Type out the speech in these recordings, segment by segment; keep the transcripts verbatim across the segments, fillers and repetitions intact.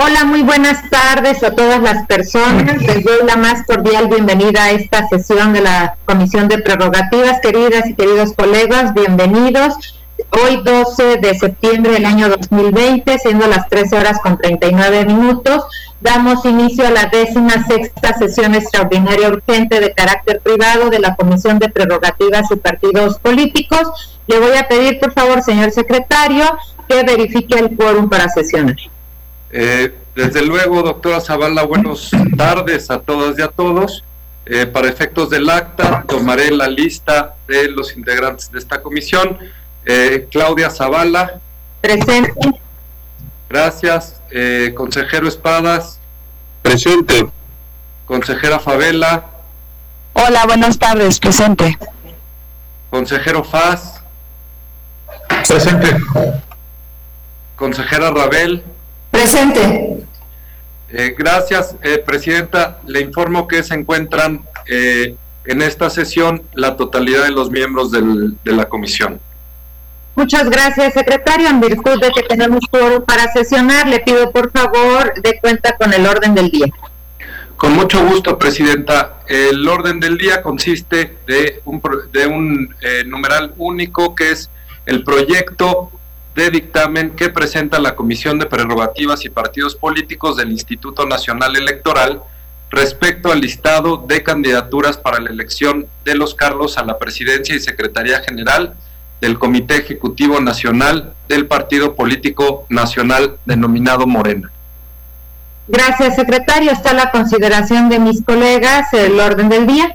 Hola, muy buenas tardes a todas las personas. Les doy la más cordial bienvenida a esta sesión de la Comisión de Prerrogativas. Queridas y queridos colegas, bienvenidos. Hoy doce de septiembre del año dos mil veinte, siendo las trece horas con treinta y nueve minutos, damos inicio a la décima sexta sesión extraordinaria urgente de carácter privado de la Comisión de Prerrogativas y Partidos Políticos. Le voy a pedir, por favor, señor secretario, que verifique el quórum para sesionar. Eh, desde luego, doctora Zavala, buenas tardes a todas y a todos. Eh, para efectos del acta, tomaré la lista de los integrantes de esta comisión. Eh, Claudia Zavala. Presente. Gracias. Eh, consejero Espadas. Presente. Consejera Favela. Hola, buenas tardes. Presente. Consejero Faz. Presente. Consejera Rabel. Presente. Eh, gracias, eh, Presidenta. Le informo que se encuentran eh, en esta sesión la totalidad de los miembros del, de la comisión. Muchas gracias, secretario. En virtud de que tenemos quórum para sesionar, le pido por favor de cuenta con el orden del día. Con mucho gusto, Presidenta. El orden del día consiste de un, de un eh, numeral único, que es el proyecto de dictamen que presenta la Comisión de Prerrogativas y Partidos Políticos del Instituto Nacional Electoral respecto al listado de candidaturas para la elección de los cargos a la Presidencia y Secretaría General del Comité Ejecutivo Nacional del Partido Político Nacional denominado Morena. Gracias, secretario. Está a la consideración de mis colegas el orden del día.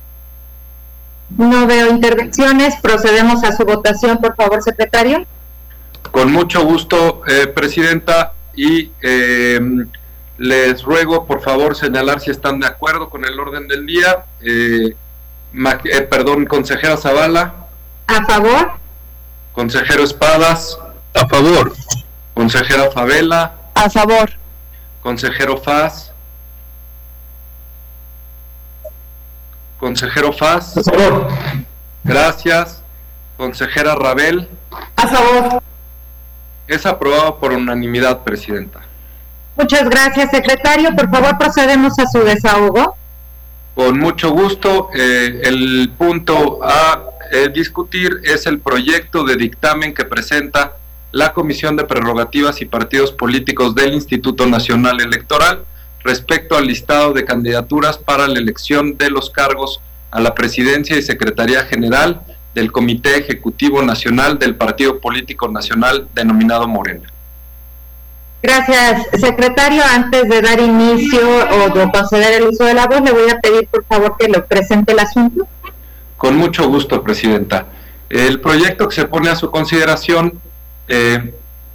No veo intervenciones. Procedemos a su votación, por favor, secretario. Con mucho gusto, eh, Presidenta, y eh, les ruego, por favor, señalar si están de acuerdo con el orden del día. Eh, eh, perdón, consejera Zavala. A favor. Consejero Espadas. A favor. Consejera Favela. A favor. Consejero Faz. Consejero Faz. A favor. Gracias. Consejera Rabel. A favor. Es aprobado por unanimidad, Presidenta. Muchas gracias, secretario. Por favor, procedemos a su desahogo. Con mucho gusto. Eh, el punto a eh, discutir es el proyecto de dictamen que presenta la Comisión de Prerrogativas y Partidos Políticos del Instituto Nacional Electoral respecto al listado de candidaturas para la elección de los cargos a la Presidencia y Secretaría General del Comité Ejecutivo Nacional del Partido Político Nacional denominado Morena. Gracias, secretario. Antes de dar inicio o de conceder el uso de la voz, le voy a pedir por favor que le presente el asunto. Con mucho gusto, Presidenta. El proyecto que se pone a su consideración eh,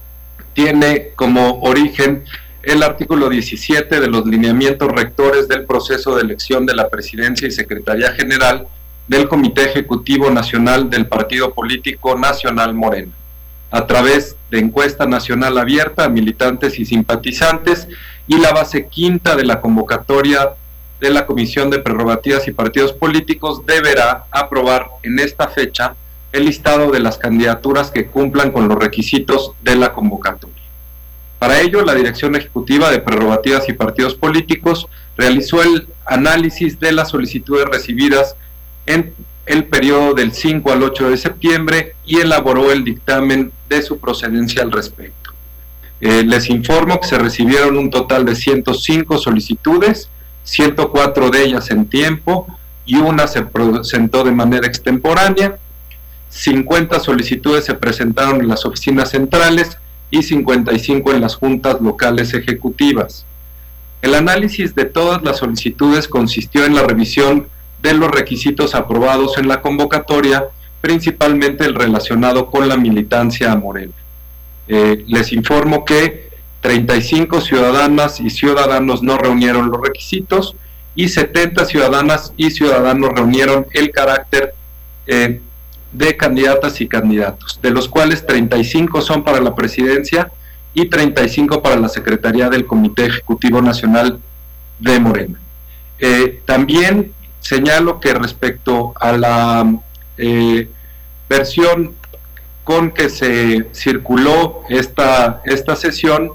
tiene como origen el artículo diecisiete de los lineamientos rectores del proceso de elección de la Presidencia y Secretaría General del Comité Ejecutivo Nacional del Partido Político Nacional Morena, a través de encuesta nacional abierta a militantes y simpatizantes, y la base quinta de la convocatoria de la Comisión de Prerrogativas y Partidos Políticos deberá aprobar en esta fecha el listado de las candidaturas que cumplan con los requisitos de la convocatoria. Para ello, la Dirección Ejecutiva de Prerrogativas y Partidos Políticos realizó el análisis de las solicitudes recibidas en el periodo del cinco al ocho de septiembre y elaboró el dictamen de su procedencia al respecto. Eh, les informo que se recibieron un total de ciento cinco solicitudes, ciento cuatro de ellas en tiempo y una se presentó de manera extemporánea. cincuenta solicitudes se presentaron en las oficinas centrales y cincuenta y cinco en las juntas locales ejecutivas. El análisis de todas las solicitudes consistió en la revisión de los requisitos aprobados en la convocatoria, principalmente el relacionado con la militancia a Morena. Eh, les informo que treinta y cinco ciudadanas y ciudadanos no reunieron los requisitos y setenta ciudadanas y ciudadanos reunieron el carácter eh, de candidatas y candidatos, de los cuales treinta y cinco son para la presidencia y treinta y cinco para la Secretaría del Comité Ejecutivo Nacional de Morena. Eh, también señalo que respecto a la eh, versión con que se circuló esta, esta sesión,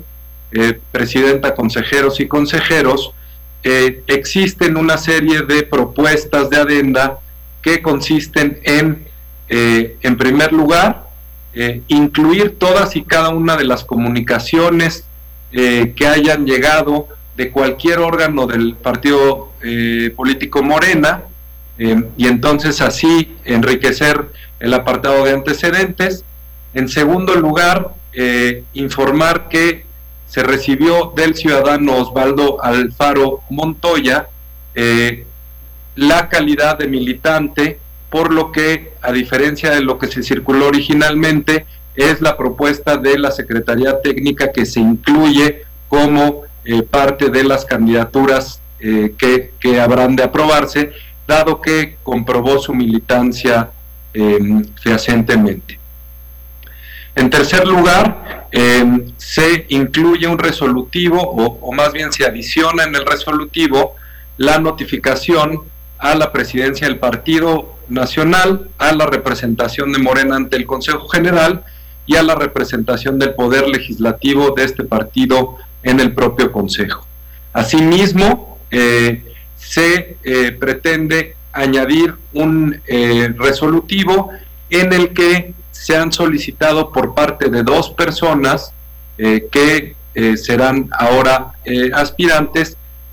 eh, presidenta, consejeros y consejeros, eh, existen una serie de propuestas de adenda que consisten en, eh, en primer lugar, eh, incluir todas y cada una de las comunicaciones eh, que hayan llegado de cualquier órgano del partido eh, político Morena, eh, y entonces así enriquecer el apartado de antecedentes. En segundo lugar, eh, informar que se recibió del ciudadano Osvaldo Alfaro Montoya eh, la calidad de militante, por lo que, a diferencia de lo que se circuló originalmente, es la propuesta de la Secretaría Técnica que se incluye como eh, parte de las candidaturas eh, que, que habrán de aprobarse, dado que comprobó su militancia eh, fehacientemente. En tercer lugar, eh, se incluye un resolutivo, o, o más bien se adiciona en el resolutivo la notificación a la presidencia del Partido Nacional, a la representación de Morena ante el Consejo General y a la representación del Poder Legislativo de este partido en el propio Consejo. Asimismo, eh, se eh, pretende añadir un eh, resolutivo en el que se han solicitado por parte de dos personas eh, que eh, serán ahora eh, aspirantes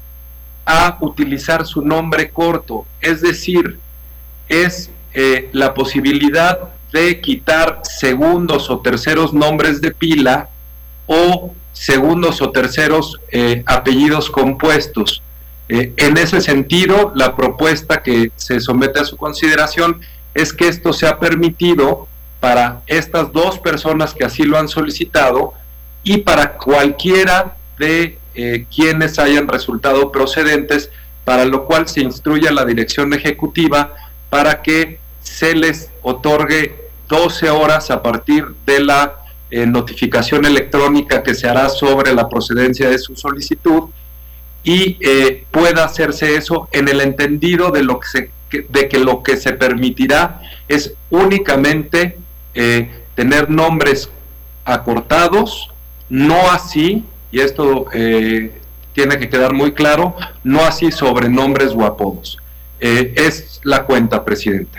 a utilizar su nombre corto, es decir, es eh, la posibilidad de quitar segundos o terceros nombres de pila o segundos o terceros eh, apellidos compuestos. Eh, en ese sentido, la propuesta que se somete a su consideración es que esto sea permitido para estas dos personas que así lo han solicitado y para cualquiera de eh, quienes hayan resultado procedentes, para lo cual se instruye a la dirección ejecutiva para que se les otorgue doce horas a partir de la eh, notificación electrónica que se hará sobre la procedencia de su solicitud, y eh, pueda hacerse eso en el entendido de, lo que se, de que lo que se permitirá es únicamente Eh, tener nombres acortados, no así, y esto eh, tiene que quedar muy claro, no así sobrenombres o apodos. Eh, es la cuenta, Presidenta.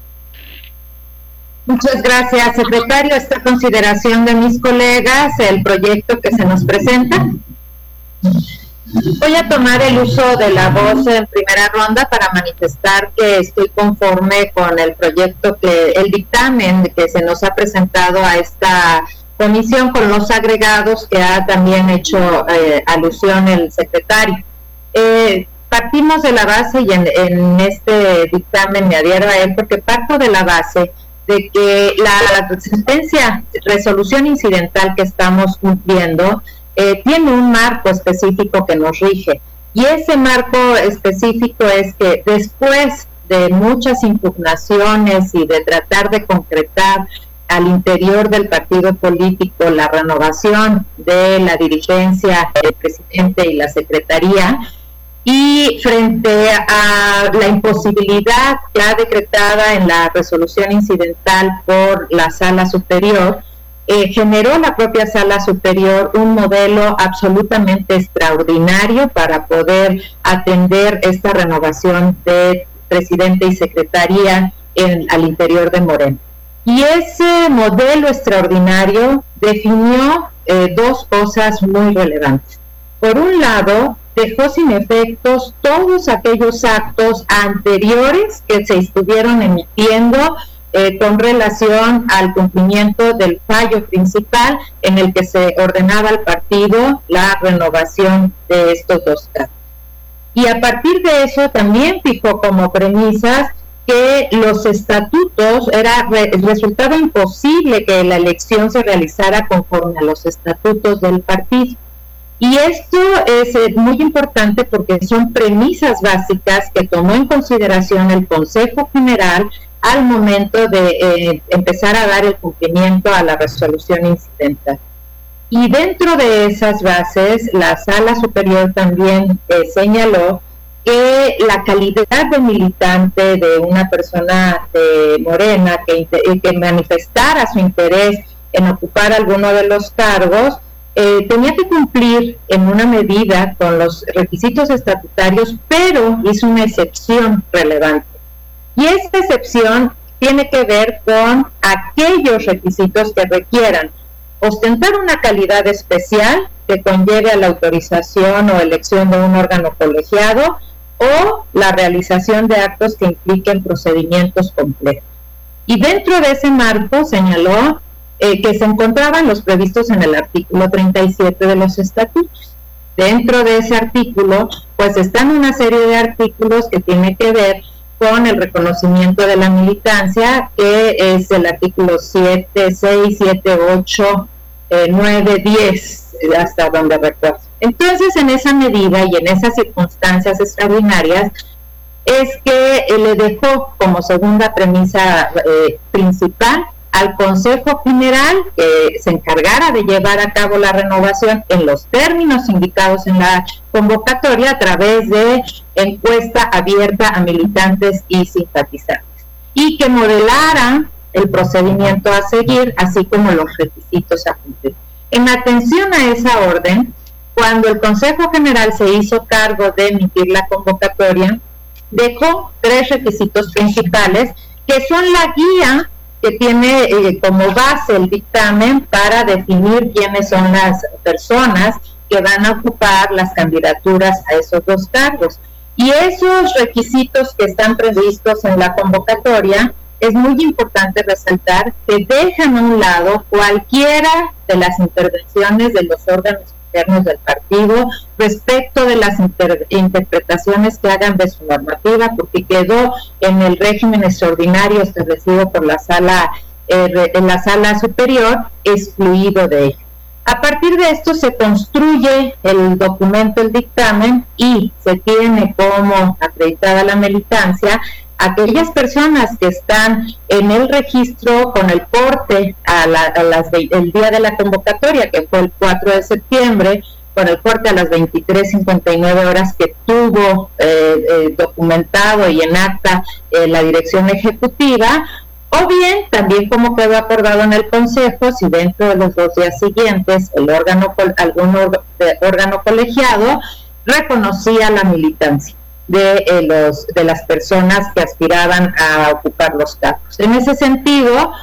Muchas gracias, secretario. Esta consideración de mis colegas, el proyecto que se nos presenta. Voy a tomar el uso de la voz en primera ronda para manifestar que estoy conforme con el proyecto, que el dictamen que se nos ha presentado a esta comisión, con los agregados que ha también hecho eh, alusión el secretario. Eh, partimos de la base, y en, en este dictamen me adhiero a él, porque parto de la base de que la sentencia, resolución incidental que estamos cumpliendo, Eh, tiene un marco específico que nos rige, y ese marco específico es que después de muchas impugnaciones y de tratar de concretar al interior del partido político la renovación de la dirigencia, el presidente y la secretaría, y frente a la imposibilidad ya decretada en la resolución incidental por la Sala Superior, Eh, generó la propia Sala Superior un modelo absolutamente extraordinario para poder atender esta renovación de presidente y secretaría en, al interior de Morena. Y ese modelo extraordinario definió eh, dos cosas muy relevantes. Por un lado, dejó sin efectos todos aquellos actos anteriores que se estuvieron emitiendo Eh, con relación al cumplimiento del fallo principal en el que se ordenaba al partido la renovación de estos dos cargos. Y a partir de eso también fijó como premisas que los estatutos, era re, resultaba imposible que la elección se realizara conforme a los estatutos del partido. Y esto es eh, muy importante porque son premisas básicas que tomó en consideración el Consejo General al momento de eh, empezar a dar el cumplimiento a la resolución incidental. Y dentro de esas bases, la Sala Superior también eh, señaló que la calidad de militante de una persona de Morena que, que manifestara su interés en ocupar alguno de los cargos eh, tenía que cumplir en una medida con los requisitos estatutarios, pero hizo una excepción relevante. Y esta excepción tiene que ver con aquellos requisitos que requieran ostentar una calidad especial que conlleve a la autorización o elección de un órgano colegiado o la realización de actos que impliquen procedimientos complejos. Y dentro de ese marco señaló eh, que se encontraban los previstos en el artículo treinta y siete de los estatutos. Dentro de ese artículo, pues están una serie de artículos que tienen que ver con el reconocimiento de la militancia, que es el artículo siete, seis, siete, ocho, nueve, diez, hasta donde recuerdo. Entonces, en esa medida y en esas circunstancias extraordinarias, es que eh, le dejó como segunda premisa eh, principal al Consejo General que se encargara de llevar a cabo la renovación en los términos indicados en la convocatoria a través de encuesta abierta a militantes y simpatizantes, y que modelara el procedimiento a seguir, así como los requisitos a cumplir. En atención a esa orden, cuando el Consejo General se hizo cargo de emitir la convocatoria, dejó tres requisitos principales que son la guía que tiene eh, como base el dictamen para definir quiénes son las personas que van a ocupar las candidaturas a esos dos cargos. Y esos requisitos que están previstos en la convocatoria, es muy importante resaltar que dejan a un lado cualquiera de las intervenciones de los órganos internos del partido respecto de las inter interpretaciones que hagan de su normativa, porque quedó en el régimen extraordinario establecido por la sala eh, en la sala superior, excluido de ello. A partir de esto se construye el documento, el dictamen, y se tiene como acreditada la militancia aquellas personas que están en el registro con el corte a la, a las, el día de la convocatoria, que fue el cuatro de septiembre, con el corte a las veintitrés cincuenta y nueve horas que tuvo eh, eh, documentado y en acta eh, la dirección ejecutiva, o bien también como quedó acordado en el Consejo, si dentro de los dos días siguientes el órgano algún órgano colegiado reconocía la militancia de eh, los de las personas que aspiraban a ocupar los cargos. En ese sentido,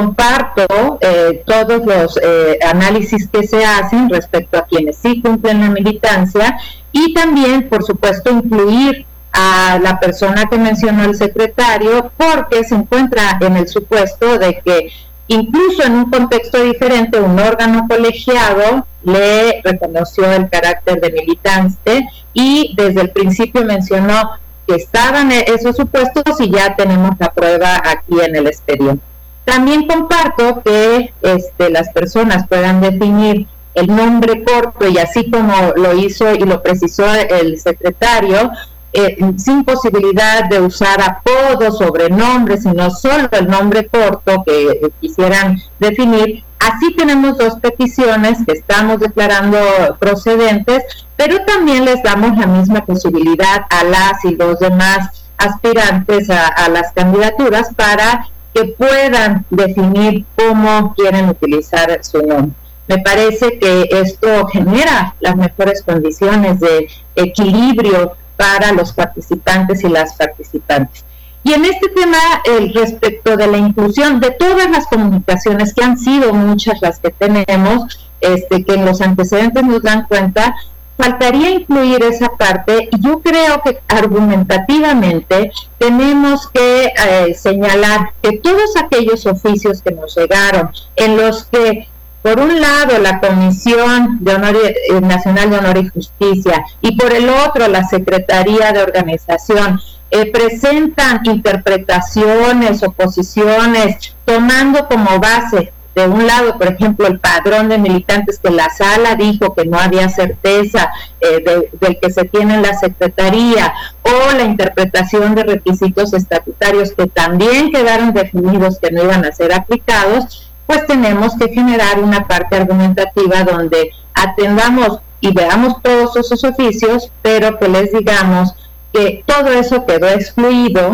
comparto eh, todos los eh, análisis que se hacen respecto a quienes sí cumplen la militancia, y también, por supuesto, incluir a la persona que mencionó el secretario, porque se encuentra en el supuesto de que incluso en un contexto diferente, un órgano colegiado le reconoció el carácter de militante y desde el principio mencionó que estaban esos supuestos y ya tenemos la prueba aquí en el expediente. También comparto que este, las personas puedan definir el nombre corto, y así como lo hizo y lo precisó el secretario, Eh, sin posibilidad de usar apodos, sobrenombres, sino solo el nombre corto que eh, quisieran definir. Así tenemos dos peticiones que estamos declarando procedentes, pero también les damos la misma posibilidad a las y los demás aspirantes a, a las candidaturas para que puedan definir cómo quieren utilizar su nombre. Me parece que esto genera las mejores condiciones de equilibrio para los participantes y las participantes. Y en este tema, el respecto de la inclusión de todas las comunicaciones, que han sido muchas las que tenemos, este, que en los antecedentes nos dan cuenta, faltaría incluir esa parte, y yo creo que argumentativamente tenemos que eh, señalar que todos aquellos oficios que nos llegaron, en los que por un lado la Comisión de Honor y, Nacional de Honor y Justicia, y por el otro la Secretaría de Organización, eh, presentan interpretaciones o posiciones tomando como base, de un lado, por ejemplo, el padrón de militantes, que la sala dijo que no había certeza eh, de, del que se tiene en la Secretaría, o la interpretación de requisitos estatutarios que también quedaron definidos que no iban a ser aplicados, pues tenemos que generar una parte argumentativa donde atendamos y veamos todos esos oficios, pero que les digamos que todo eso quedó excluido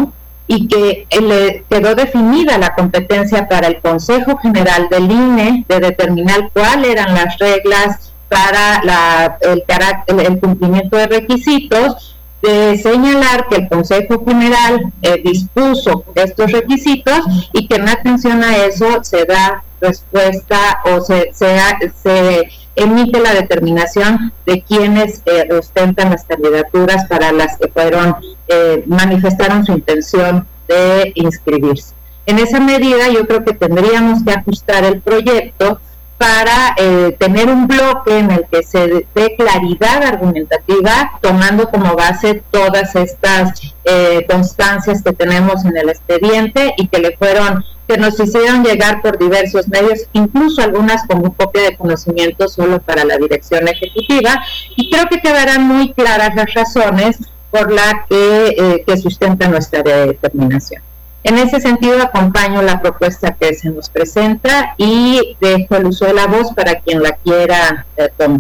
y que le quedó definida la competencia para el Consejo General del I N E de determinar cuáles eran las reglas para la, el, carácter, el cumplimiento de requisitos, de señalar que el Consejo General eh, dispuso estos requisitos y que en atención a eso se da respuesta o se, se, se emite la determinación de quienes eh, ostentan las candidaturas para las que fueron eh, manifestaron su intención de inscribirse. En esa medida yo creo que tendríamos que ajustar el proyecto para eh, tener un bloque en el que se dé claridad argumentativa, tomando como base todas estas eh, constancias que tenemos en el expediente y que le fueron, que nos hicieron llegar por diversos medios, incluso algunas como copia de conocimiento solo para la dirección ejecutiva, y creo que quedarán muy claras las razones por las que, eh, que sustenta nuestra determinación. En ese sentido, acompaño la propuesta que se nos presenta y dejo el uso de la voz para quien la quiera eh, tomar.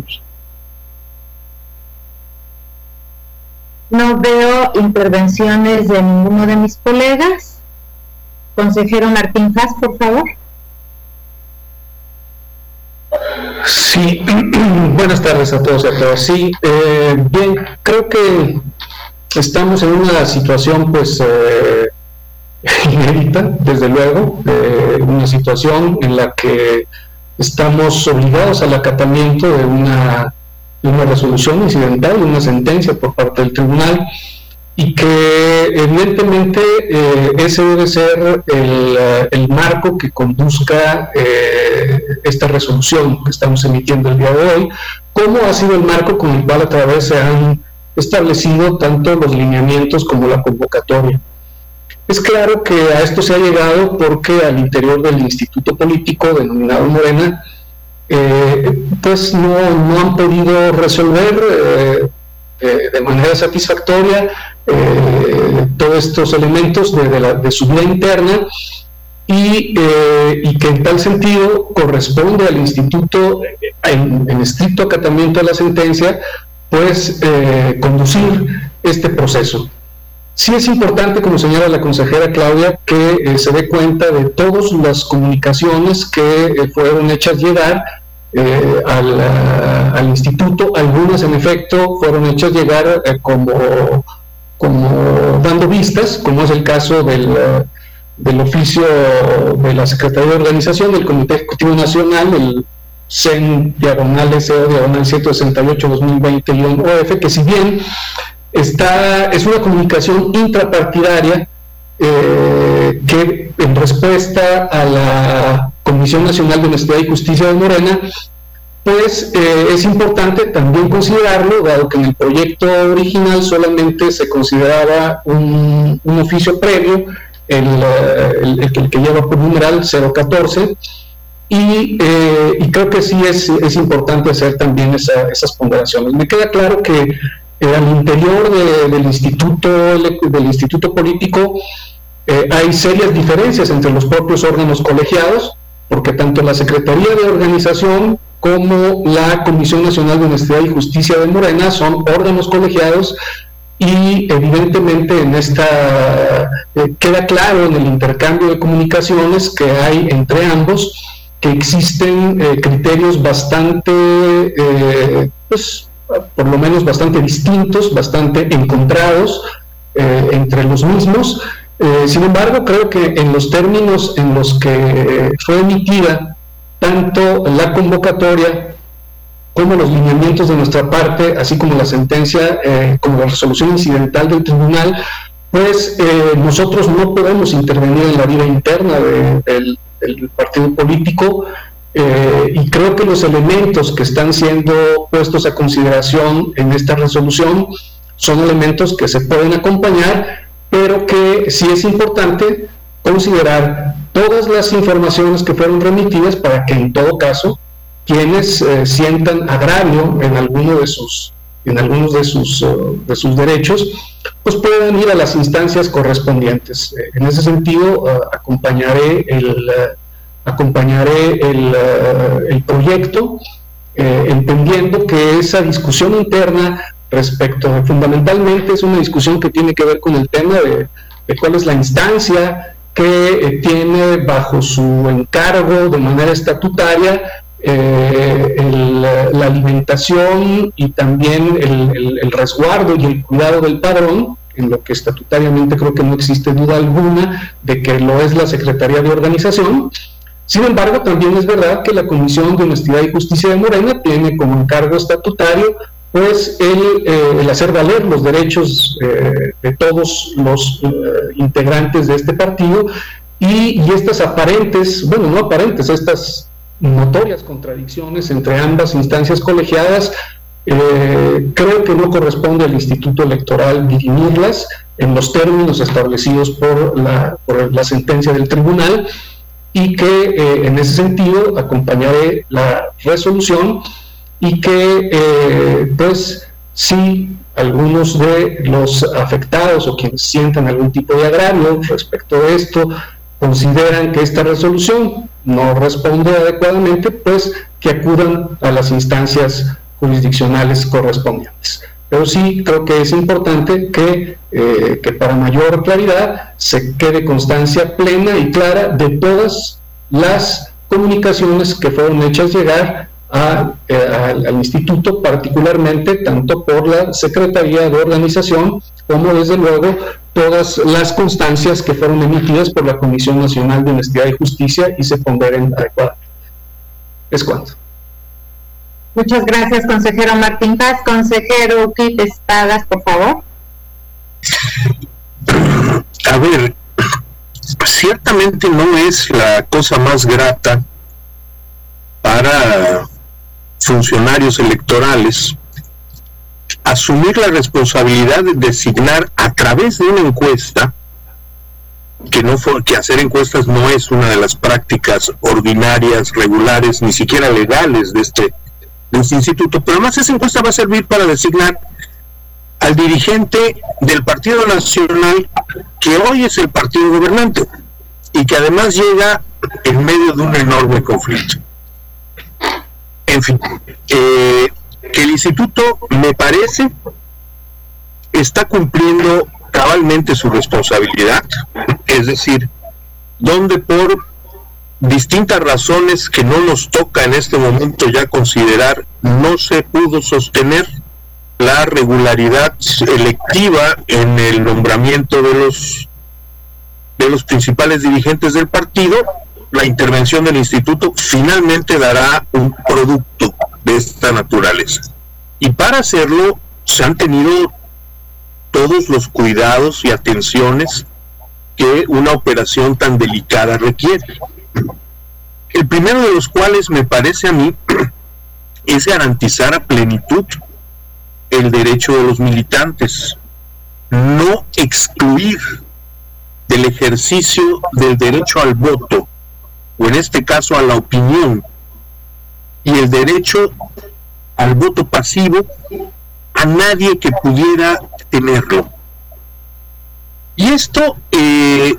No veo intervenciones de ninguno de mis colegas. Consejero Martín Haas, por favor. Sí, buenas tardes a todos y a todas. Sí, eh, bien, creo que estamos en una situación, pues, eh, inédita, desde luego, eh, una situación en la que estamos obligados al acatamiento de una, de una resolución incidental, de una sentencia por parte del tribunal, y que evidentemente eh, ese debe ser el, el marco que conduzca eh, esta resolución que estamos emitiendo el día de hoy, como ha sido el marco con el cual a través se han establecido tanto los lineamientos como la convocatoria. Es claro que a esto se ha llegado porque al interior del instituto político denominado Morena, eh, pues no, no han podido resolver eh, eh, de manera satisfactoria eh, todos estos elementos de, de, la, de su vida interna y, eh, y que en tal sentido corresponde al instituto, en, en estricto acatamiento de la sentencia, pues eh, conducir este proceso. Sí es importante, como señala la consejera Claudia, que eh, se dé cuenta de todas las comunicaciones que eh, fueron hechas llegar eh, al, a, al instituto. Algunas, en efecto, fueron hechas llegar eh, como, como dando vistas, como es el caso del, uh, del oficio de la Secretaría de Organización del Comité Ejecutivo Nacional, el C E N diagonal S O diagonal ciento sesenta y ocho dos mil veinte O F, que si bien Está, es una comunicación intrapartidaria eh, que en respuesta a la Comisión Nacional de Honestidad y Justicia de Morena, pues eh, es importante también considerarlo, dado que en el proyecto original solamente se consideraba un, un oficio previo, el, el, el, el que lleva por numeral cero catorce, y, eh, y creo que sí es, es importante hacer también esa, esas ponderaciones. Me queda claro que Eh, al interior de, del instituto del instituto político eh, hay serias diferencias entre los propios órganos colegiados, porque tanto la Secretaría de Organización como la Comisión Nacional de Honestidad y Justicia de Morena son órganos colegiados, y evidentemente en esta eh, queda claro en el intercambio de comunicaciones que hay entre ambos que existen eh, criterios bastante eh, pues por lo menos bastante distintos, bastante encontrados eh, entre los mismos. Eh, sin embargo, creo que en los términos en los que fue emitida tanto la convocatoria como los lineamientos de nuestra parte, así como la sentencia, eh, como la resolución incidental del tribunal, pues eh, nosotros no podemos intervenir en la vida interna de, del, del partido político. Eh, y creo que los elementos que están siendo puestos a consideración en esta resolución son elementos que se pueden acompañar, pero que sí es importante considerar todas las informaciones que fueron remitidas para que en todo caso quienes eh, sientan agravio en alguno de sus en algunos de sus uh, de sus derechos, pues puedan ir a las instancias correspondientes. Eh, en ese sentido uh, acompañaré el uh, acompañaré el, uh, el proyecto, eh, entendiendo que esa discusión interna respecto, fundamentalmente es una discusión que tiene que ver con el tema de, de cuál es la instancia que eh, tiene bajo su encargo de manera estatutaria eh, el, la alimentación y también el, el, el resguardo y el cuidado del padrón, en lo que estatutariamente creo que no existe duda alguna de que lo es la Secretaría de Organización. Sin embargo, también es verdad que la Comisión de Honestidad y Justicia de Morena tiene como encargo estatutario pues el, eh, el hacer valer los derechos eh, de todos los eh, integrantes de este partido y, y estas aparentes, bueno, no aparentes, estas notorias contradicciones entre ambas instancias colegiadas, eh, creo que no corresponde al Instituto Electoral dirimirlas en los términos establecidos por la, por la sentencia del tribunal, y que eh, en ese sentido acompañaré la resolución y que eh, pues si algunos de los afectados o quienes sientan algún tipo de agravio respecto de esto consideran que esta resolución no responde adecuadamente, pues que acudan a las instancias jurisdiccionales correspondientes. Pero sí creo que es importante que, eh, que para mayor claridad se quede constancia plena y clara de todas las comunicaciones que fueron hechas llegar a, eh, al, al instituto, particularmente tanto por la Secretaría de Organización como desde luego todas las constancias que fueron emitidas por la Comisión Nacional de Honestidad y Justicia y se ponderen adecuadamente. Es cuanto. Muchas gracias, consejero Martín Paz. Consejero Kit Espadas, por favor. A ver, ciertamente no es la cosa más grata para funcionarios electorales asumir la responsabilidad de designar a través de una encuesta, que no fue, que hacer encuestas no es una de las prácticas ordinarias, regulares, ni siquiera legales de este de este instituto, pero además esa encuesta va a servir para designar al dirigente del Partido Nacional, que hoy es el partido gobernante, y que además llega en medio de un enorme conflicto. En fin, eh, que el instituto, me parece, está cumpliendo cabalmente su responsabilidad, es decir, donde por distintas razones que no nos toca en este momento ya considerar, no se pudo sostener la regularidad electiva en el nombramiento de los de los principales dirigentes del partido. La intervención del instituto finalmente dará un producto de esta naturaleza, y para hacerlo se han tenido todos los cuidados y atenciones que una operación tan delicada requiere. El primero de los cuales, me parece a mí, es garantizar a plenitud el derecho de los militantes, no excluir del ejercicio del derecho al voto, o en este caso a la opinión, y el derecho al voto pasivo a nadie que pudiera tenerlo. Y esto eh,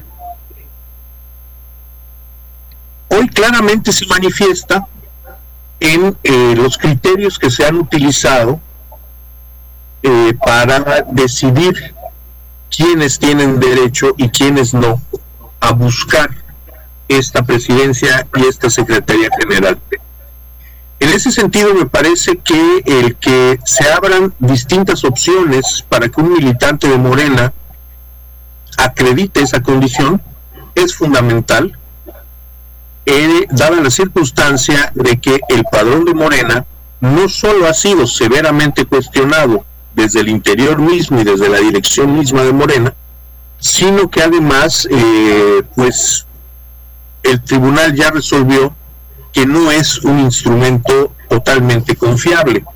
hoy claramente se manifiesta en eh, los criterios que se han utilizado eh, para decidir quiénes tienen derecho y quiénes no a buscar esta presidencia y esta Secretaría General. En ese sentido, me parece que el que se abran distintas opciones para que un militante de Morena acredite esa condición es fundamental, eh, dada la circunstancia de que el padrón de Morena no solo ha sido severamente cuestionado desde el interior mismo y desde la dirección misma de Morena, sino que además eh, pues el tribunal ya resolvió que no es un instrumento totalmente confiable.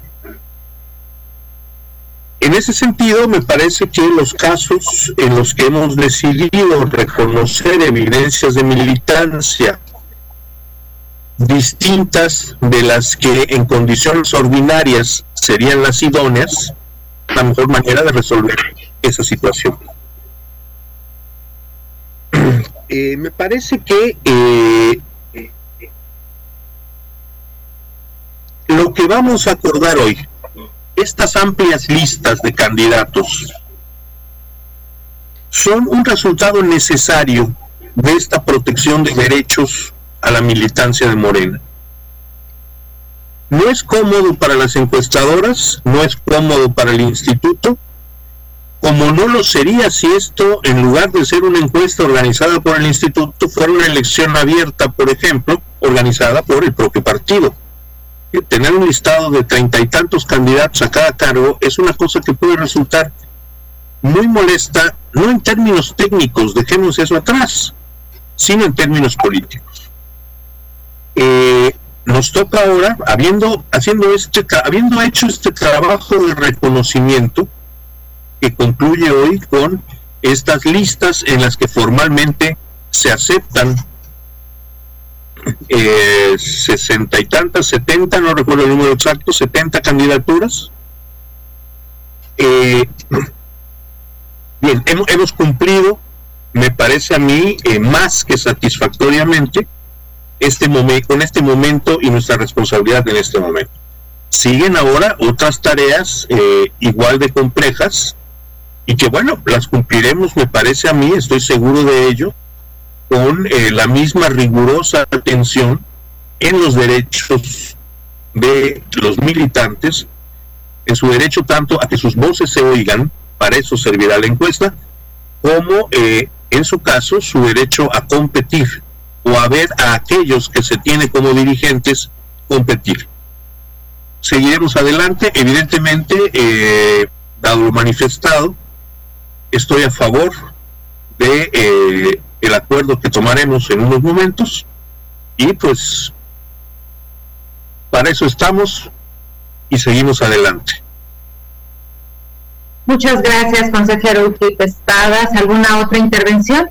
En ese sentido, me parece que los casos en los que hemos decidido reconocer evidencias de militancia distintas de las que en condiciones ordinarias serían las idóneas, la mejor manera de resolver esa situación. Eh, me parece que eh, lo que vamos a acordar hoy, estas amplias listas de candidatos, son un resultado necesario de esta protección de derechos a la militancia de Morena. No es cómodo para las encuestadoras, no es cómodo para el instituto, como no lo sería si esto, en lugar de ser una encuesta organizada por el instituto, fuera una elección abierta, por ejemplo, organizada por el propio partido. Tener un listado de treinta y tantos candidatos a cada cargo es una cosa que puede resultar muy molesta, no en términos técnicos, dejemos eso atrás, sino en términos políticos. Eh, nos toca ahora, habiendo, haciendo este, habiendo hecho este trabajo de reconocimiento, que concluye hoy con estas listas en las que formalmente se aceptan eh, sesenta y tantas, setenta, no recuerdo el número exacto, setenta candidaturas. Eh, bien, hemos, hemos cumplido, me parece a mí, eh, más que satisfactoriamente este momento, con este momento y nuestra responsabilidad en este momento. Siguen ahora otras tareas eh, igual de complejas y que, bueno, las cumpliremos, me parece a mí, estoy seguro de ello, con eh, la misma rigurosa atención en los derechos de los militantes, en su derecho tanto a que sus voces se oigan, para eso servirá la encuesta, como eh, en su caso su derecho a competir o a ver a aquellos que se tiene como dirigentes competir. Seguiremos adelante, evidentemente, eh, dado lo manifestado, estoy a favor de eh, el acuerdo que tomaremos en unos momentos y pues para eso estamos y seguimos adelante. Muchas gracias, consejero Uclip Espadas. ¿Alguna otra intervención?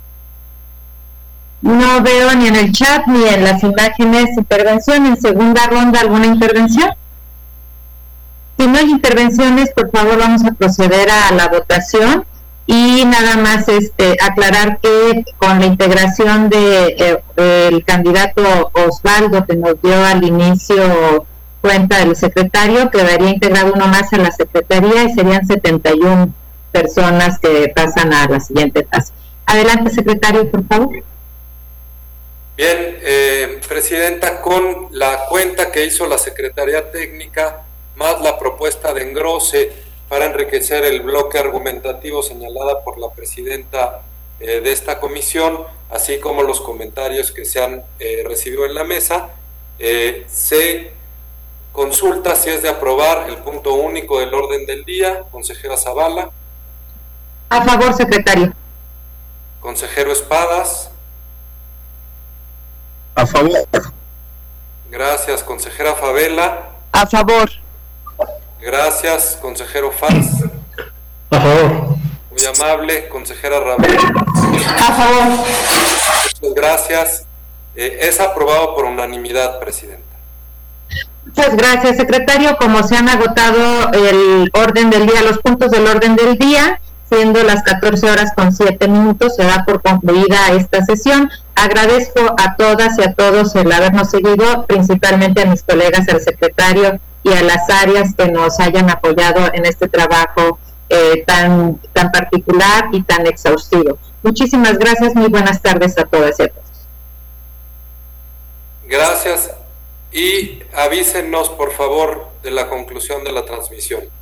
No veo ni en el chat ni en las imágenes intervención. En segunda ronda, ¿alguna intervención? Si no hay intervenciones, por favor, vamos a proceder a la votación. Y nada más este aclarar que con la integración de eh, el candidato Osvaldo que nos dio al inicio cuenta del secretario, quedaría integrado uno más a la secretaría y serían setenta y una personas que pasan a la siguiente fase. Adelante, secretario, por favor. Bien, eh, Presidenta, con la cuenta que hizo la Secretaría Técnica, más la propuesta de engrose para enriquecer el bloque argumentativo señalada por la Presidenta eh, de esta comisión, así como los comentarios que se han eh, recibido en la mesa, eh, se consulta si es de aprobar el punto único del orden del día. Consejera Zavala. A favor, secretario. Consejero Espadas. A favor. Gracias, consejera Favela. A favor. Gracias, consejero Faz. A favor. Muy amable, consejera Rabel. A favor. Muchas gracias. Eh, es aprobado por unanimidad, Presidenta. Muchas gracias, secretario. Como se han agotado el orden del día, los puntos del orden del día, siendo las catorce horas con siete minutos, se da por concluida esta sesión. Agradezco a todas y a todos el habernos seguido, principalmente a mis colegas, al secretario y a las áreas que nos hayan apoyado en este trabajo eh, tan, tan particular y tan exhaustivo. Muchísimas gracias, muy buenas tardes a todas y a todos. Gracias y avísenos, por favor, de la conclusión de la transmisión.